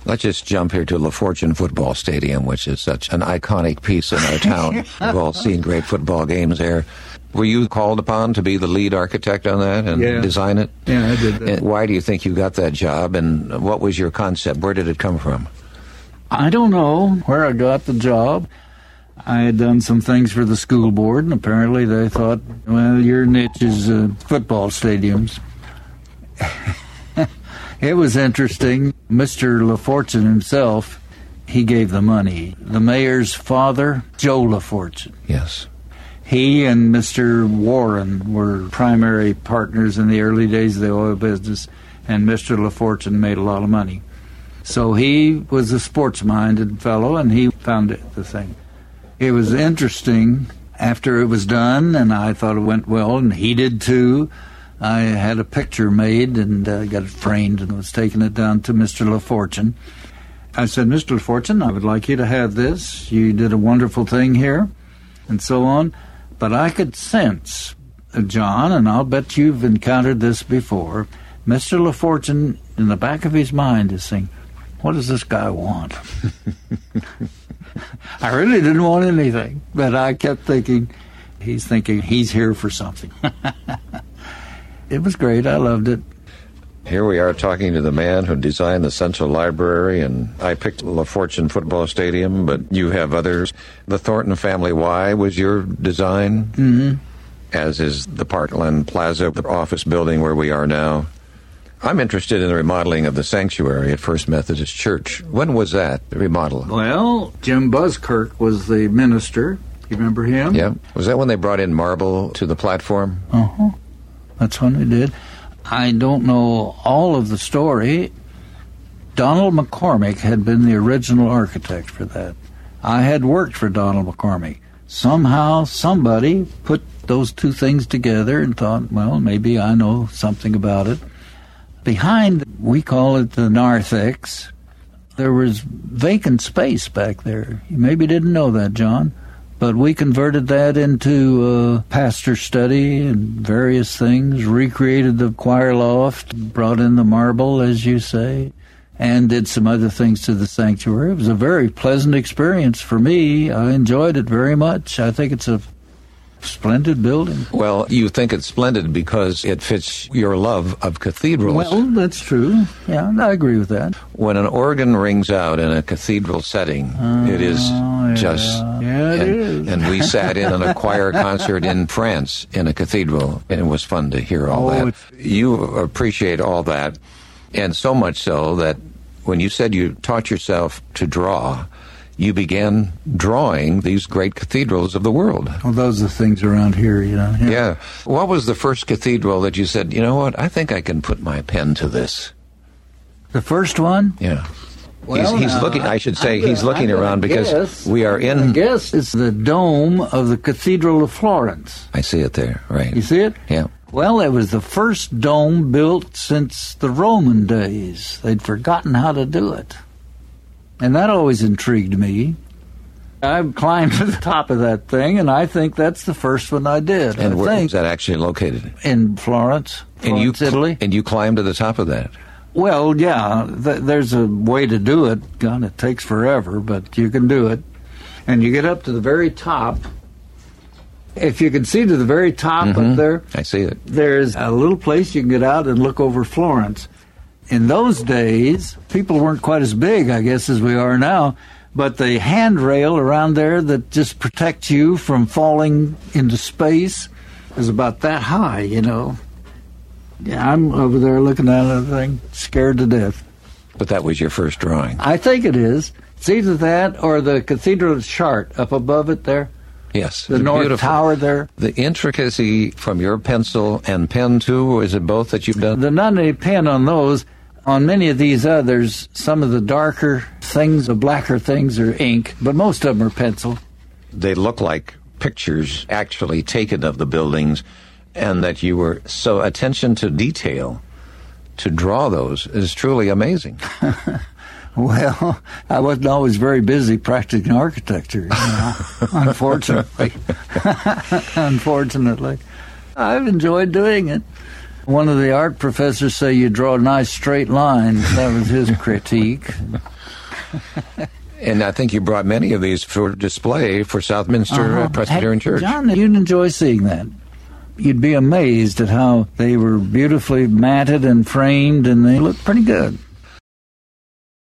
Let's just jump here to LaFortune Football Stadium, which is such an iconic piece in our town. We've all seen great football games there. Were you called upon to be the lead architect on that and design it? Yeah, I did that. And why do you think you got that job, and what was your concept? Where did it come from? I don't know where I got the job. I had done some things for the school board, and apparently they thought, well, your niche is football stadiums. It was interesting. Mr. LaFortune himself, he gave the money. The mayor's father, Joe LaFortune. Yes. He and Mr. Warren were primary partners in the early days of the oil business, and Mr. LaFortune made a lot of money. So he was a sports-minded fellow, and he founded the thing. It was interesting after it was done, and I thought it went well, and he did too. I had a picture made and got it framed and was taking it down to Mr. LaFortune. I said, Mr. LaFortune, I would like you to have this. You did a wonderful thing here, and so on. But I could sense, John, and I'll bet you've encountered this before, Mr. LaFortune, in the back of his mind, is saying, what does this guy want? I really didn't want anything, but I kept thinking, he's here for something. It was great. I loved it. Here we are talking to the man who designed the Central Library, and I picked LaFortune Football Stadium, but you have others. The Thornton Family Y was your design, as is the Parkland Plaza, the office building where we are now. I'm interested in the remodeling of the sanctuary at First Methodist Church. When was that remodeled? Well, Jim Buskirk was the minister. You remember him? Yeah. Was that when they brought in marble to the platform? Uh-huh. That's when they did. I don't know all of the story. Donald McCormick had been the original architect for that. I had worked for Donald McCormick. Somehow, somebody put those two things together and thought, well, maybe I know something about it. Behind, we call it the narthex, there was vacant space back there. You maybe didn't know that, John. But we converted that into a pastor study and various things, recreated the choir loft, brought in the marble, as you say, and did some other things to the sanctuary. It was a very pleasant experience for me. I enjoyed it very much. I think it's a splendid building. Well, you think it's splendid because it fits your love of cathedrals. Well, that's true. Yeah, I agree with that. When an organ rings out in a cathedral setting, it is just... Yeah, it is. And we sat in on a choir concert in France in a cathedral, and it was fun to hear all that. You appreciate all that, and so much so that when you said you taught yourself to draw, you began drawing these great cathedrals of the world. Well, those are things around here, you know. Yeah. What was the first cathedral that you said, you know what, I think I can put my pen to this? The first one? Yeah. Well, he's looking, I should say, he's looking around because we are in... I guess it's the dome of the Cathedral of Florence. I see it there, right. You see it? Yeah. Well, it was the first dome built since the Roman days. They'd forgotten how to do it. And that always intrigued me. I climbed to the top of that thing, and I think that's the first one I did. And where is that actually located? In Florence, Italy. And you climbed to the top of that? Well, yeah, there's a way to do it. God, it takes forever, but you can do it. And you get up to the very top. If you can see to the very top up there, I see it. There's a little place you can get out and look over Florence. In those days, people weren't quite as big, I guess, as we are now, but the handrail around there that just protects you from falling into space is about that high, you know. Yeah, I'm over there looking at the thing, scared to death. But that was your first drawing. I think it is. It's either that or the Cathedral of Chartres up above it there. Yes. The North beautiful. Tower there. The intricacy from your pencil and pen, too, is it both that you've done? There's not any pen on those. On many of these others, some of the darker things, the blacker things are ink, but most of them are pencil. They look like pictures actually taken of the buildings, and that you were so attention to detail to draw those is truly amazing. Well, I wasn't always very busy practicing architecture, you know, unfortunately. Unfortunately. I've enjoyed doing it. One of the art professors say you draw nice straight lines. That was his critique. And I think you brought many of these for display for Southminster Presbyterian Church. John, you'd enjoy seeing that. You'd be amazed at how they were beautifully matted and framed, and they looked pretty good.